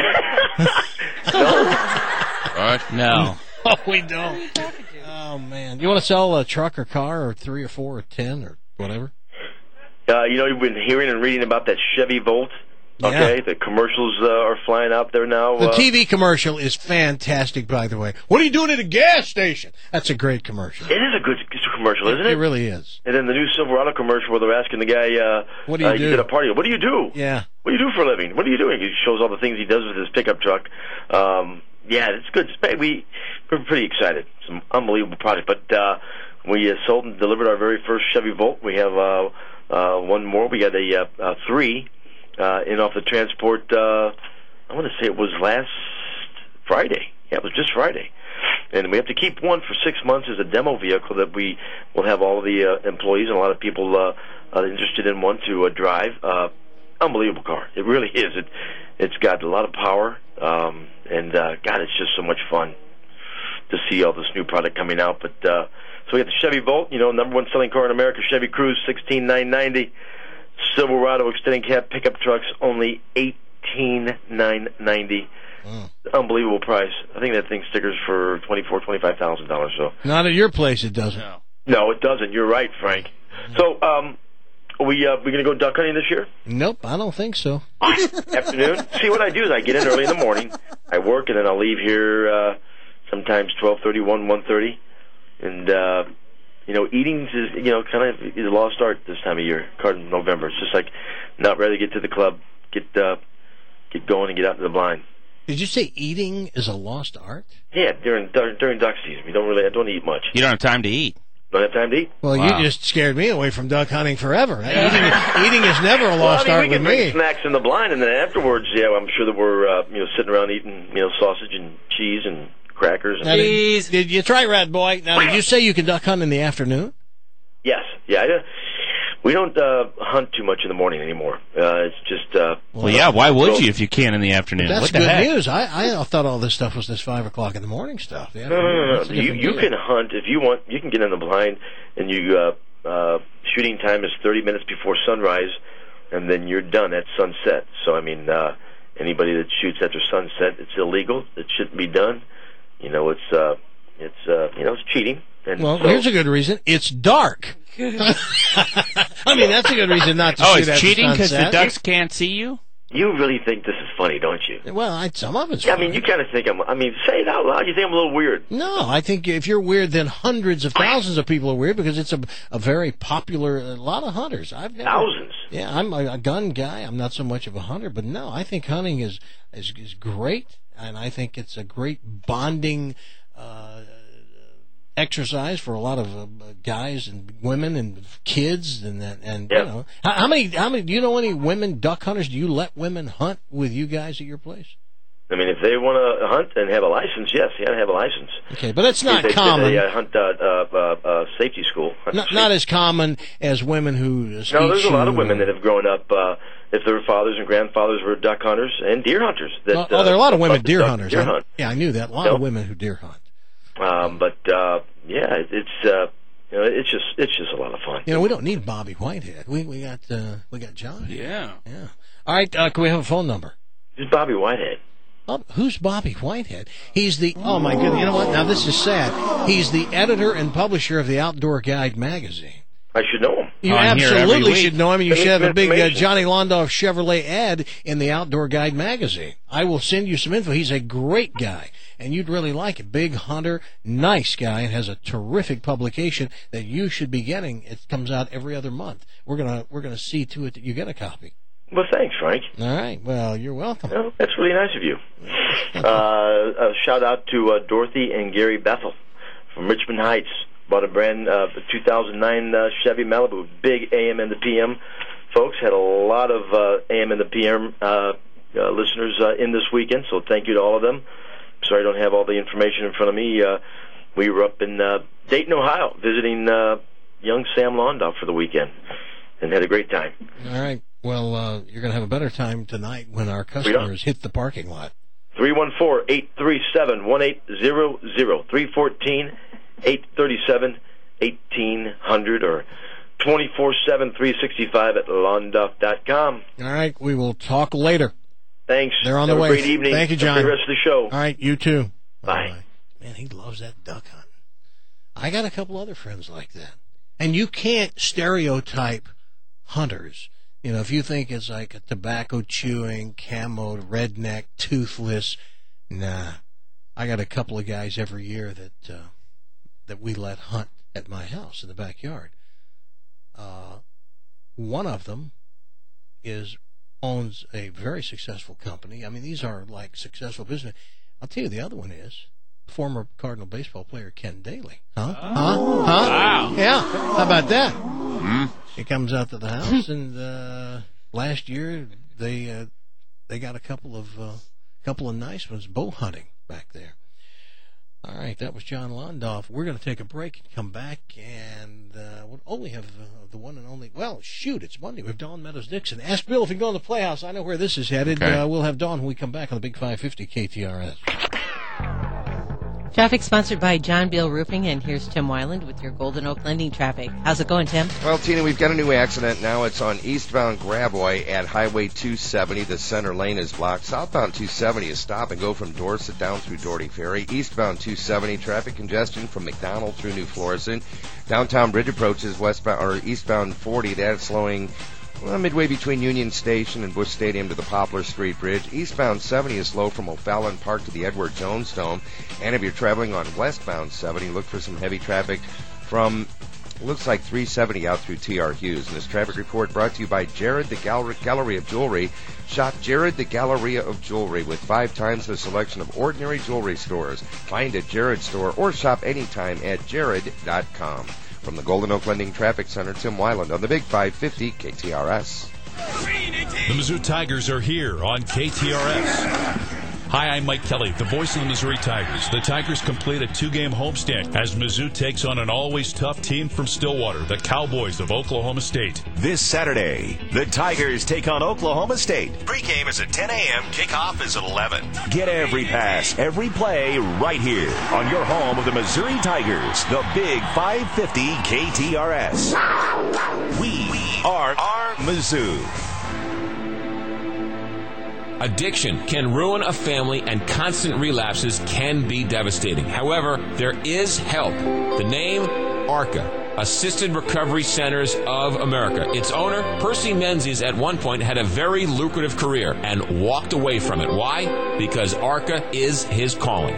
Speaker 13: No.
Speaker 9: Oh, we don't. Oh, man. You want to sell a truck or car or 3 or 4 or 10 or whatever?
Speaker 18: You've been hearing and reading about that Chevy Volt. Okay, the commercials are flying out there now.
Speaker 9: The TV commercial is fantastic, by the way. What are you doing at a gas station? That's a great commercial.
Speaker 18: It is a good commercial, isn't it?
Speaker 9: It really is.
Speaker 18: And then the new Silverado commercial where they're asking the guy,
Speaker 9: what do you do?
Speaker 18: He's at a party. What do you do?
Speaker 9: Yeah.
Speaker 18: What do you do for a living? What are you doing? He shows all the things he does with his pickup truck. Yeah, it's good. We're pretty excited. It's an unbelievable product. But we sold and delivered our very first Chevy Volt. We have one more. We got a 3 in off the transport. I want to say it was last Friday. Yeah, it was just Friday. And we have to keep one for 6 months as a demo vehicle that we will have all of the employees and a lot of people interested in one to drive. Unbelievable car. It really is. It's got a lot of power. And God, it's just so much fun to see all this new product coming out. But so we got the Chevy Volt, number 1 selling car in America, Chevy Cruze, $16,990. Silverado extending cab pickup trucks, only $18,990. Unbelievable price. I think that thing stickers for $24,000-$25,000. So
Speaker 9: not at your place, it doesn't.
Speaker 18: No, it doesn't. You're right, Frank. So, we going to go duck hunting this year?
Speaker 9: Nope, I don't think so.
Speaker 18: Afternoon? See, what I do is I get in early in the morning, I work, and then I'll leave here sometimes 12:30, 1:30. And, eating is, kind of is a lost art this time of year, November. It's just like not ready to get to the club, get going and get out to the blind.
Speaker 9: Did you say eating is a lost art?
Speaker 18: Yeah, during duck season. I don't eat much.
Speaker 13: You don't have time to eat.
Speaker 18: Don't have time to eat?
Speaker 9: Well, you just scared me away from duck hunting forever. Eating is never a lost art with me.
Speaker 18: We can make snacks in the blind, and then afterwards, I'm sure that we're sitting around eating sausage and cheese and crackers. And
Speaker 9: cheese. Did you try Rat Boy? Now, did you say you can duck hunt in the afternoon?
Speaker 18: Yes. Yeah. We don't hunt too much in the morning anymore. It's just.
Speaker 13: Why would you if you can in the afternoon?
Speaker 9: That's
Speaker 13: what the
Speaker 9: good
Speaker 13: heck?
Speaker 9: news. I thought all this stuff was this 5 o'clock in the morning stuff. Yeah,
Speaker 18: no. You can hunt if you want. You can get in the blind, and shooting time is 30 minutes before sunrise, and then you're done at sunset. So anybody that shoots after sunset, it's illegal. It shouldn't be done. It's cheating. And
Speaker 9: here's a good reason. It's dark. That's a good reason not to shoot
Speaker 13: it's
Speaker 9: at
Speaker 13: cheating because
Speaker 9: the
Speaker 13: ducks can't see you?
Speaker 18: You really think this is funny, don't you?
Speaker 9: Well, some of it's funny.
Speaker 18: You kind of think say it out loud. You think I'm a little weird.
Speaker 9: No, I think if you're weird, then hundreds of thousands of people are weird because it's a very popular, a lot of hunters.
Speaker 18: Thousands.
Speaker 9: Yeah, I'm a gun guy. I'm not so much of a hunter, but no, I think hunting is great, and I think it's a great bonding exercise for a lot of guys and women and kids how many do you know any women duck hunters? Do you let women hunt with you guys at your place?
Speaker 18: If they want to hunt and have a license, yes, you got to have a license.
Speaker 9: Okay, but it's not common.
Speaker 18: They hunt safety school.
Speaker 9: Not as common as women who.
Speaker 18: No, there's a lot of women that have grown up. If their fathers and grandfathers were duck hunters and deer hunters.
Speaker 9: There are a lot of women deer hunters. Yeah, I knew that. A lot of women who deer hunt.
Speaker 18: It's just a lot of fun.
Speaker 9: We don't need Bobby Whitehead. We got John.
Speaker 13: Yeah.
Speaker 9: All right, can we have a phone number?
Speaker 18: Who's Bobby Whitehead?
Speaker 9: Who's Bobby Whitehead? He's the oh my goodness. You know what? Now this is sad. He's the editor and publisher of the Outdoor Guide magazine.
Speaker 18: I should know him.
Speaker 9: You absolutely should know him. You should have a big Johnny Londoff Chevrolet ad in the Outdoor Guide magazine. I will send you some info. He's a great guy. and you'd really like it. Big Hunter, nice guy, and has a terrific publication that you should be getting. It comes out every other month. We're gonna see to it that you get a copy.
Speaker 18: Well, thanks, Frank.
Speaker 9: All right. Well, you're welcome.
Speaker 18: Well, that's really nice of you. A shout out to Dorothy and Gary Bethel from Richmond Heights. Bought a brand 2009 Chevy Malibu. Big AM and the PM. Folks, had a lot of AM and the PM listeners in this weekend, so thank you to all of them. Sorry I don't have all the information in front of me. We were up in Dayton, Ohio, visiting young Sam Londoff for the weekend, and had a great time.
Speaker 9: All right. Well, you're going to have a better time tonight when our customers hit the parking lot.
Speaker 18: 314-837-1800, 314-837-1800, or 24/7, 365 at londoff.com.
Speaker 9: All right. We will talk later.
Speaker 18: Thanks.
Speaker 9: They're on
Speaker 18: Have
Speaker 9: the way.
Speaker 18: a great evening.
Speaker 9: Thank you, John.
Speaker 18: Have a great rest of the show.
Speaker 9: All right. You too.
Speaker 18: Bye.
Speaker 9: Bye. Man, he loves that duck hunt. I got a couple other friends like that. And you can't stereotype hunters. You know, if you think it's like a tobacco chewing, camoed, redneck, toothless, nah. I got a couple of guys every year that we let hunt at my house in the backyard. One of them owns a very successful company. I mean, these are like successful business. I'll tell you, the other one is former Cardinal baseball player Ken Daly.
Speaker 10: Wow.
Speaker 9: Yeah. How about that? He comes out to the house, and last year they got a couple of nice ones bow hunting back there. All right, that was John Londoff. We're going to take a break and come back, and we have the one and only. Well, shoot, it's Monday. We have Dawn Meadows Dixon. Ask Bill if he can go in the Playhouse. I know where this is headed.
Speaker 12: Okay.
Speaker 9: We'll have Dawn when we come back on the Big 550 KTRS.
Speaker 11: Traffic sponsored by John Beal Roofing, and here's Tim Weiland with your Golden Oak Lending traffic. How's it going, Tim?
Speaker 19: Well, Tina, we've got a new accident now. It's on eastbound Gravois at Highway 270. The center lane is blocked. Southbound 270 is stop and go from Dorset down through Doherty Ferry. Eastbound 270, traffic congestion from McDonald through New Florissant. Downtown Bridge approaches eastbound 40. That's slowing midway between Union Station and Busch Stadium to the Poplar Street Bridge. Eastbound 70 is slow from O'Fallon Park to the Edward Jones Dome. And if you're traveling on westbound 70, look for some heavy traffic from, looks like 370 out through T.R. Hughes. And this traffic report brought to you by Jared the Gallery of Jewelry. Shop Jared the Galleria of Jewelry with 5 times the selection of ordinary jewelry stores. Find a Jared store or shop anytime at jared.com. From the Golden Oak Lending Traffic Center, Tim Weiland on the Big 550 KTRS.
Speaker 20: The Mizzou Tigers are here on KTRS. Hi, I'm Mike Kelly, the voice of the Missouri Tigers. The Tigers complete a 2-game homestand as Mizzou takes on an always tough team from Stillwater, the Cowboys of Oklahoma State.
Speaker 21: This Saturday, the Tigers take on Oklahoma State. Pre-game is at 10 a.m., kickoff is at 11. Get every pass, every play right here on your home of the Missouri Tigers, the Big 550 KTRS. We are Mizzou.
Speaker 22: Addiction can ruin a family, and constant relapses can be devastating. However, there is help. The name, ARCA, Assisted Recovery Centers of America. Its owner, Percy Menzies, at one point had a very lucrative career and walked away from it. Why? Because ARCA is his calling.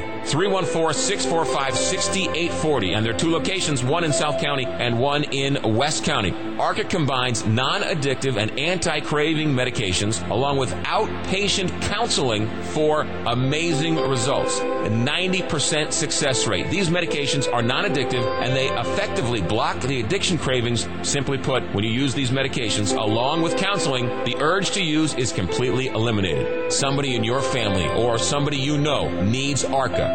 Speaker 22: 314-645-6840, and there are 2 locations, one in South County and one in West County. ARCA combines non-addictive and anti-craving medications along with outpatient counseling for amazing results. A 90% success rate. These medications are non-addictive, and they effectively block the addiction cravings. Simply put, when you use these medications along with counseling, the urge to use is completely eliminated. Somebody in your family or somebody you know needs ARCA.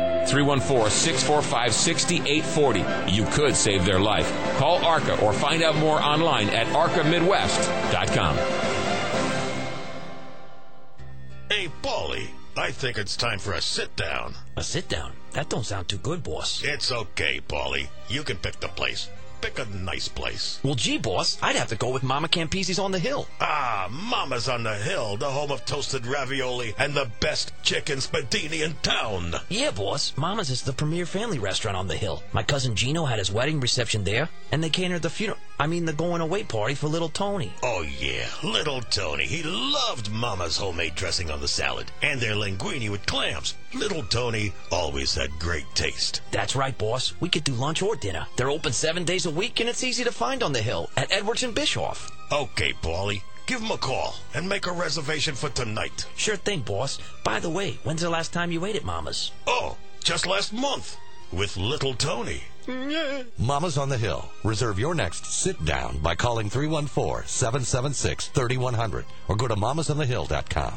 Speaker 22: 314-645-6840. You could save their life. Call ARCA or find out more online at arcamidwest.com.
Speaker 7: Hey, Paulie, I think it's time for a sit-down.
Speaker 23: A sit-down? That don't sound too good, boss.
Speaker 7: It's okay, Paulie. You can pick the place. Pick a nice place.
Speaker 23: Well, gee, boss, I'd have to go with Mama Campisi's on the Hill.
Speaker 7: Ah, Mama's on the Hill, the home of toasted ravioli and the best chicken spadini in town.
Speaker 23: Yeah, boss, Mama's is the premier family restaurant on the Hill. My cousin Gino had his wedding reception there, and they catered the the going-away party for little Tony.
Speaker 7: Oh, yeah, little Tony. He loved Mama's homemade dressing on the salad and their linguine with clams. Little Tony always had great taste.
Speaker 23: That's right, boss. We could do lunch or dinner. They're open 7 days a week, and it's easy to find on the hill at Edwards and Bischoff.
Speaker 7: Okay, Paulie. Give him a call and make a reservation for tonight.
Speaker 23: Sure thing, boss. By the way, when's the last time you ate at Mama's?
Speaker 7: Oh, just last month with Little Tony.
Speaker 1: Mama's on the Hill. Reserve your next sit down by calling 314-776-3100 or go to mamasonthehill.com.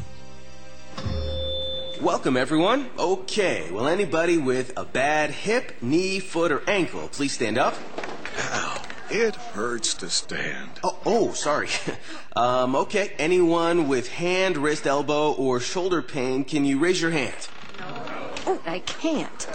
Speaker 2: Welcome, everyone. Okay, well, anybody with a bad hip, knee, foot, or ankle, please stand up.
Speaker 4: Ow, it hurts to stand.
Speaker 2: Oh, sorry. Okay, anyone with hand, wrist, elbow, or shoulder pain, can you raise your hand?
Speaker 24: Oh, I can't.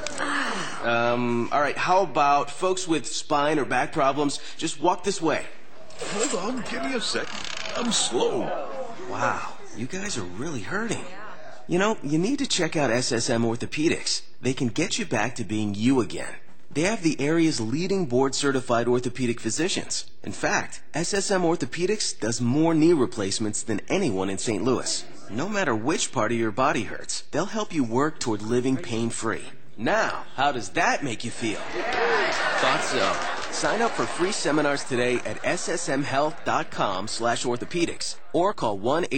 Speaker 2: All right, how about folks with spine or back problems? Just walk this way.
Speaker 4: Hold on, give me a sec. I'm slow.
Speaker 2: Wow, you guys are really hurting. You know, you need to check out SSM Orthopedics. They can get you back to being you again. They have the area's leading board-certified orthopedic physicians. In fact, SSM Orthopedics does more knee replacements than anyone in St. Louis. No matter which part of your body hurts, they'll help you work toward living pain-free. Now, how does that make you feel? Thought so. Sign up for free seminars today at ssmhealth.com/orthopedics or call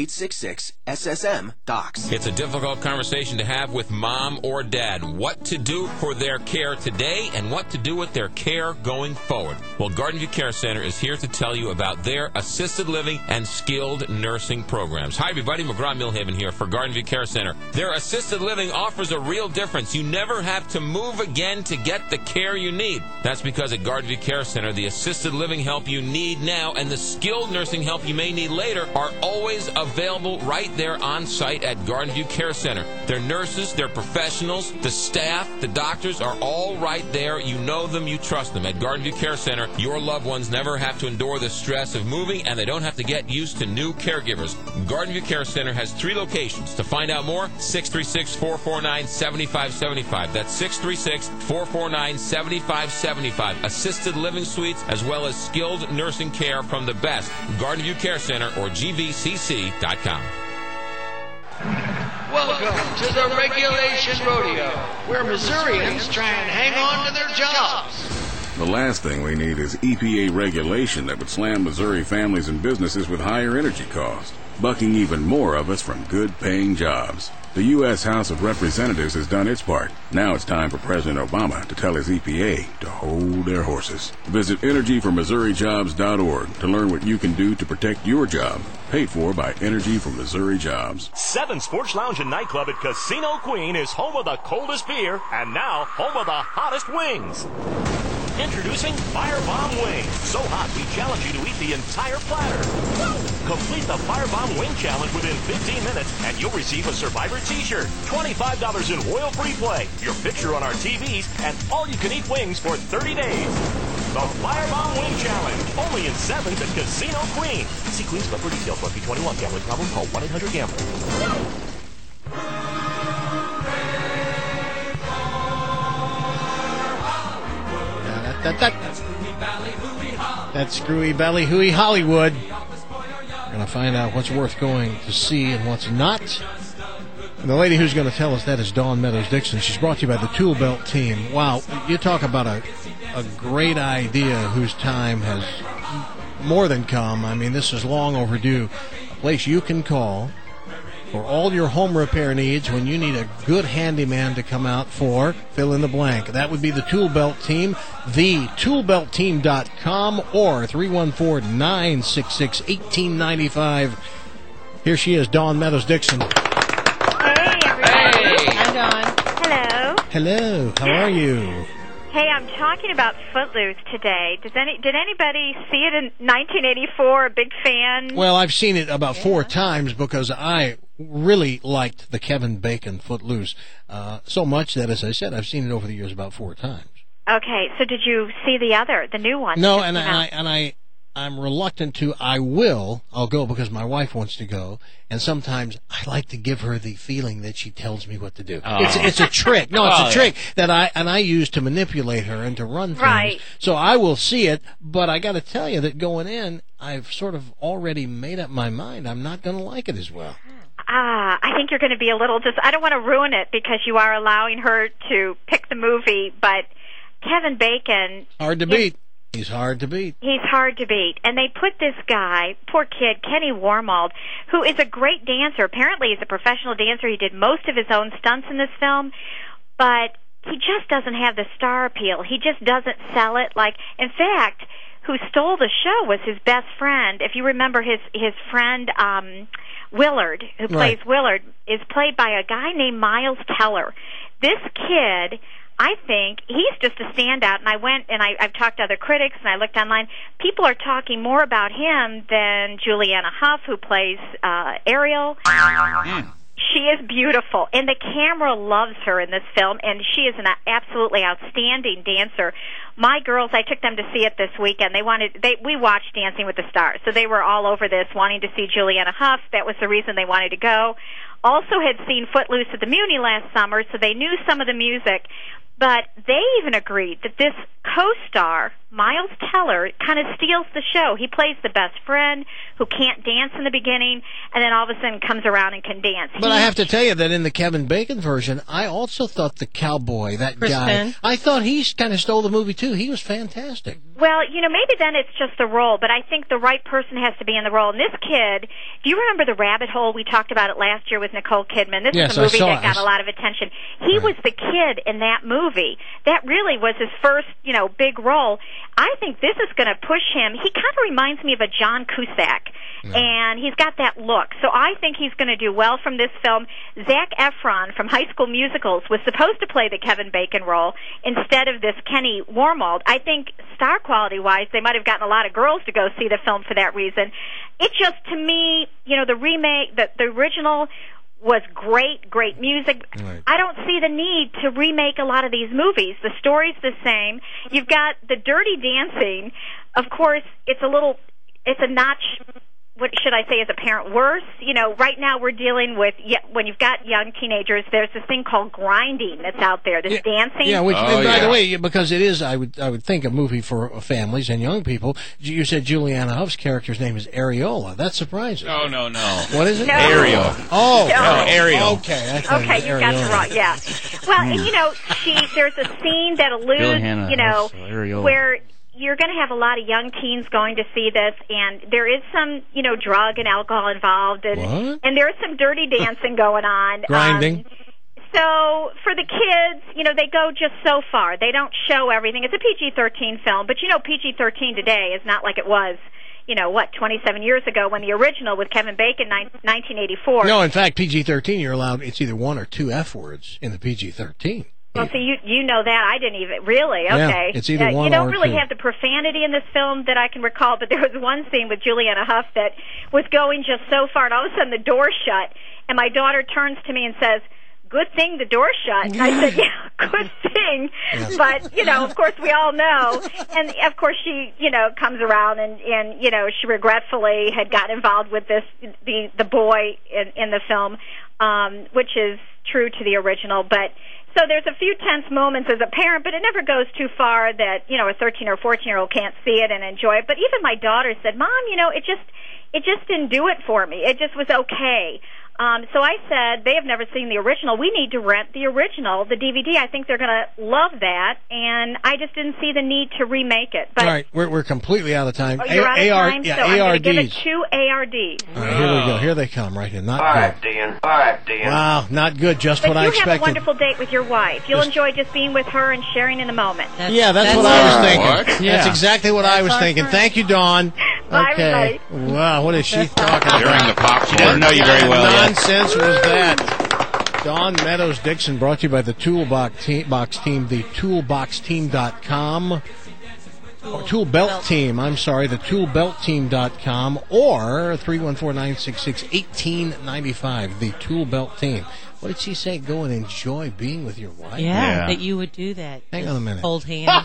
Speaker 2: 1-866-SSM-DOCS.
Speaker 22: It's a difficult conversation to have with mom or dad. What to do for their care today and what to do with their care going forward. Well, Garden View Care Center is here to tell you about their assisted living and skilled nursing programs. Hi, everybody. McGraw-Milhaven here for Garden View Care Center. Their assisted living offers a real difference. You never have to move again to get the care you need. That's because at Garden View Care Center, the assisted living help you need now and the skilled nursing help you may need later are always available right there on site at Garden View Care Center. Their nurses, their professionals, the staff, the doctors are all right there. You know them, you trust them. At Garden View Care Center, your loved ones never have to endure the stress of moving and they don't have to get used to new caregivers. Garden View Care Center has 3 locations. To find out more, 636-449-7575. That's 636-449-7575. Assisted living suites as well as skilled nursing care from the best. Garden View Care Center or GVCC.com.
Speaker 25: Welcome to the Regulation Rodeo, where Missourians try and hang on to their jobs.
Speaker 4: The last thing we need is EPA regulation that would slam Missouri families and businesses with higher energy costs, bucking even more of us from good-paying jobs. The U.S. House of Representatives has done its part. Now it's time for President Obama to tell his EPA to hold their horses. Visit EnergyForMissouriJobs.org to learn what you can do to protect your job. Paid for by Energy for Missouri Jobs.
Speaker 21: 7 Sports Lounge and Nightclub at Casino Queen is home of the coldest beer and now home of the hottest wings. Introducing Firebomb Wings. So hot, we challenge you to eat the entire platter. Complete the Firebomb Wing Challenge within 15 minutes, and you'll receive a Survivor t-shirt, $25 in oil-free play, your picture on our TVs, and all-you-can-eat wings for 30 days. The Firebomb Wing Challenge, only in 7s at Casino Queen. See Queen's Club for details. Must be 21. Gambling problem? Call 1-800-GAMBLER.
Speaker 9: That's Screwy Ballyhooey Hollywood. We're going to find out what's worth going to see and what's not. And the lady who's going to tell us that is Dawn Meadows Dixon. She's brought to you by the Tool Belt team. Wow, you talk about a great idea whose time has more than come. I mean, this is long overdue. A place you can call for all your home repair needs when you need a good handyman to come out for fill in the blank. That would be the Tool Belt team, thetoolbeltteam.com or 314-966-1895. Here she is, Dawn Meadows Dixon.
Speaker 26: Hey, everybody.
Speaker 11: Hi, Dawn.
Speaker 26: Hello.
Speaker 9: Hello. How are you?
Speaker 26: Hey, I'm talking about Footloose today. Did anybody see it in 1984? A big fan?
Speaker 9: Well, I've seen it about 4 times because I really liked the Kevin Bacon Footloose so much that, as I said, I've seen it over the years about 4 times.
Speaker 26: Okay, so did you see the new one?
Speaker 9: No, I'm reluctant to. I'll go because my wife wants to go, and sometimes I like to give her the feeling that she tells me what to do. Oh. It's a trick. No, it's a trick that I use to manipulate her and to run things.
Speaker 26: Right.
Speaker 9: So I will see it, but I got to tell you that going in, I've sort of already made up my mind. I'm not going to like it as well.
Speaker 26: I think you're going to be a little I don't want to ruin it because you are allowing her to pick the movie, but Kevin Bacon...
Speaker 9: Hard to beat. He's hard to beat.
Speaker 26: He's hard to beat. And they put this guy, poor kid, Kenny Wormald, who is a great dancer. Apparently he's a professional dancer. He did most of his own stunts in this film, but he just doesn't have the star appeal. He just doesn't sell it. In fact, who stole the show was his best friend. If you remember his friend... Willard, who plays Willard, is played by a guy named Miles Teller. This kid, I think, he's just a standout, and I went and I've talked to other critics, and I looked online. People are talking more about him than Juliana Hough, who plays Ariel. She is beautiful, and the camera loves her in this film, and she is an absolutely outstanding dancer. My girls, I took them to see it this weekend. We watched Dancing with the Stars, so they were all over this, wanting to see Juliana Hough. That was the reason they wanted to go. Also had seen Footloose at the Muni last summer, so they knew some of the music. But they even agreed that this co-star, Miles Teller, kind of steals the show. He plays the best friend who can't dance in the beginning, and then all of a sudden comes around and can dance.
Speaker 9: But I have to tell you that in the Kevin Bacon version, I also thought the cowboy, that
Speaker 26: Chris
Speaker 9: guy,
Speaker 26: Penn.
Speaker 9: I thought he kind of stole the movie, too. He was fantastic.
Speaker 26: Well, maybe then it's just the role, but I think the right person has to be in the role. And this kid, do you remember The Rabbit Hole? We talked about it last year with Nicole Kidman. This is a movie that got a lot of attention. He was the kid in that movie. That really was his first, big role. I think this is going to push him. He kind of reminds me of a John Cusack, and he's got that look. So I think he's going to do well from this film. Zac Efron from High School Musicals was supposed to play the Kevin Bacon role instead of this Kenny Wormald. I think star quality-wise, they might have gotten a lot of girls to go see the film for that reason. It just, to me, the remake, the original was great music. Right. I don't see the need to remake a lot of these movies. The story's the same. You've got the Dirty Dancing. Of course, it's a notch, what should I say, as a parent worse. Right now we're dealing with, when you've got young teenagers, there's this thing called grinding that's out there, this dancing.
Speaker 9: Yeah, which, by the way, because it is, I would think, a movie for families and young people. You said Juliana Hough's character's name is Areola. That's surprising.
Speaker 13: Oh, no.
Speaker 9: What is it?
Speaker 26: No.
Speaker 13: Ariel.
Speaker 9: Oh,
Speaker 13: Ariel.
Speaker 9: Okay.
Speaker 26: Okay, you got it wrong, yeah. Well, and there's a scene that alludes, where you're going to have a lot of young teens going to see this, and there is some, drug and alcohol involved, and there's some dirty dancing going on.
Speaker 9: Grinding.
Speaker 26: So for the kids, they go just so far. They don't show everything. It's a PG-13 film, but PG-13 today is not like it was, 27 years ago when the original with Kevin Bacon, 1984.
Speaker 9: No, in fact, PG-13, you're allowed, it's either one or two F words in the PG-13.
Speaker 26: Well, see, you know that. I didn't even really. Okay,
Speaker 9: yeah, it's either one or two.
Speaker 26: You don't really have the profanity in this film that I can recall, but there was one scene with Juliana Hough that was going just so far, and all of a sudden the door shut, and my daughter turns to me and says, "Good thing the door shut." And I said, "Yeah, good thing." Yes. But of course, we all know, and of course, she comes around and she regretfully had gotten involved with the boy in the film, which is true to the original, but. So there's a few tense moments as a parent, but it never goes too far that, a 13 or 14-year-old can't see it and enjoy it. But even my daughter said, "Mom, it just didn't do it for me. It just was okay." So I said, they have never seen the original. We need to rent the original, the DVD. I think they're going to love that, and I just didn't see the need to remake it. But
Speaker 9: all right, we're completely out of time.
Speaker 26: Oh, you're out of time?
Speaker 9: Yeah,
Speaker 26: so I'm going to give it
Speaker 9: ARDs.
Speaker 26: 2 ARDs.
Speaker 9: All right, here we go. Here they come right here. Not
Speaker 3: All
Speaker 9: good.
Speaker 3: right, Dan.
Speaker 9: Wow, not good. Just
Speaker 26: but
Speaker 9: what I expected.
Speaker 26: you have a wonderful date with your wife. You'll enjoy just being with her and sharing in the moment.
Speaker 9: That's what I was thinking.
Speaker 12: What?
Speaker 9: Yeah. That's exactly what I was thinking. Thank you, Dawn.
Speaker 26: Bye,
Speaker 9: okay.
Speaker 26: everybody.
Speaker 9: Wow, what is she talking about?
Speaker 12: During the popcorn.
Speaker 13: She doesn't know you very well
Speaker 9: What
Speaker 13: yet.
Speaker 9: nonsense was that? Dawn Meadows Dixon, brought to you by the Toolbox Team, the toolboxteam.com. Or Tool Belt Team, I'm sorry, the toolbeltteam.com or 314-966-1895, the Tool Belt Team. What did she say? Go and enjoy being with your wife?
Speaker 11: Yeah, that you would do that.
Speaker 9: Hang on a minute.
Speaker 11: Hold hands.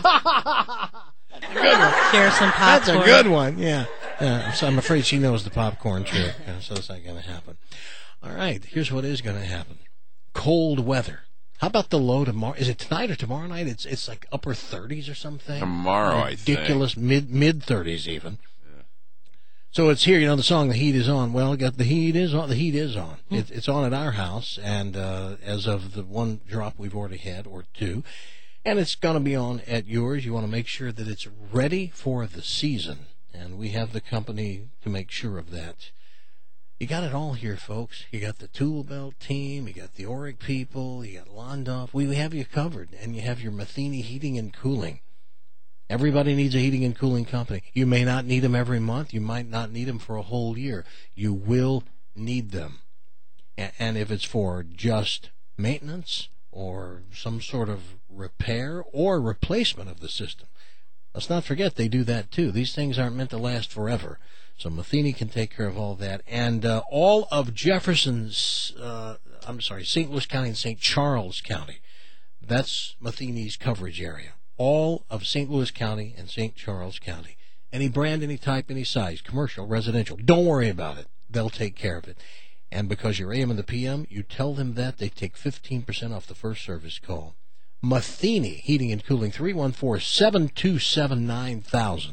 Speaker 11: Share some popcorn.
Speaker 9: That's a good one, yeah. So I'm afraid she knows the popcorn trick, so it's not going to happen. All right, here's what is going to happen. Cold weather. How about the low tomorrow? Is it tonight or tomorrow night? It's like upper 30s or something.
Speaker 12: Tomorrow, I think.
Speaker 9: Ridiculous, mid 30s even. So it's here, the song "The Heat Is On." Well, the heat is on. The heat is on. It's on at our house, and as of the one drop we've already had, or two, and it's going to be on at yours. You want to make sure that it's ready for the season, and we have the company to make sure of that. You got it all here, folks. You got the Tool Belt team, you got the Oric people, you got Londoff. We have you covered, and you have your Matheny Heating and Cooling. Everybody needs a heating and cooling company. You may not need them every month. You might not need them for a whole year. You will need them. And if it's for just maintenance or some sort of repair or replacement of the system, let's not forget they do that too. These things aren't meant to last forever. So Matheny can take care of all that. And all of St. Louis County and St. Charles County, that's Matheny's coverage area. All of St. Louis County and St. Charles County. Any brand, any type, any size, commercial, residential. Don't worry about it. They'll take care of it. And because you're AM and the PM, you tell them that, they take 15% off the first service call. Matheny Heating and Cooling, 314-727-9000.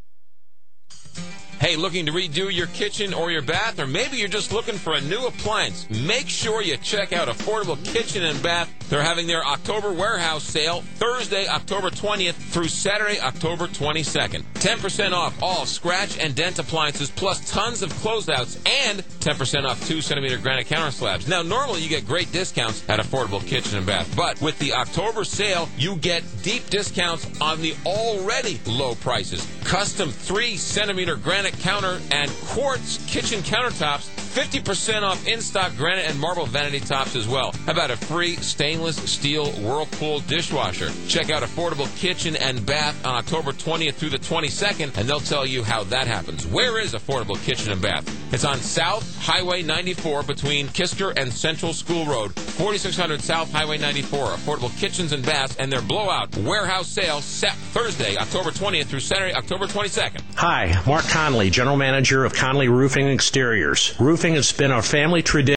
Speaker 22: Hey, looking to redo your kitchen or your bath, or maybe you're just looking for a new appliance? Make sure you check out Affordable Kitchen and Bath. They're having their October warehouse sale Thursday, October 20th through Saturday, October 22nd. 10% off all scratch and dent appliances, plus tons of closeouts, and 10% off 2-centimeter granite counter slabs. Now, normally you get great discounts at Affordable Kitchen and Bath, but with the October sale, you get deep discounts on the already low prices. Custom 3-centimeter granite counter and quartz kitchen countertops, 50% off in-stock granite and marble vanity tops as well. How about a free stainless steel Whirlpool dishwasher? Check out Affordable Kitchen and Bath on October 20th through the 22nd, and they'll tell you how that happens. Where is Affordable Kitchen and Bath? It's on South Highway 94 between Kisker and Central School Road, 4600 South Highway 94. Affordable Kitchens and Baths and their blowout warehouse sale set Thursday, October 20th through Saturday, October 22nd.
Speaker 3: Hi, Mark Conley, General Manager of Conley Roofing Exteriors. Roofing has been our family tradition